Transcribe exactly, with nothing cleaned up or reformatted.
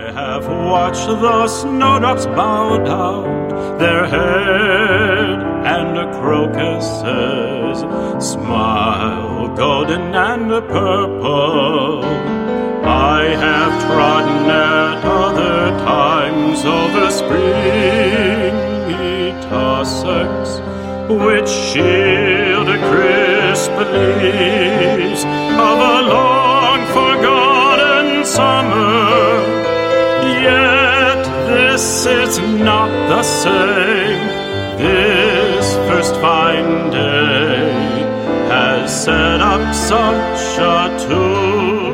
have watched the snowdrops bow down their head, and the crocuses smile golden and purple. I have trodden at other times over springy tussocks, which shield the crisp leaves of a long forgotten summer. Yet this is not the same. This first fine day has set up such a tune.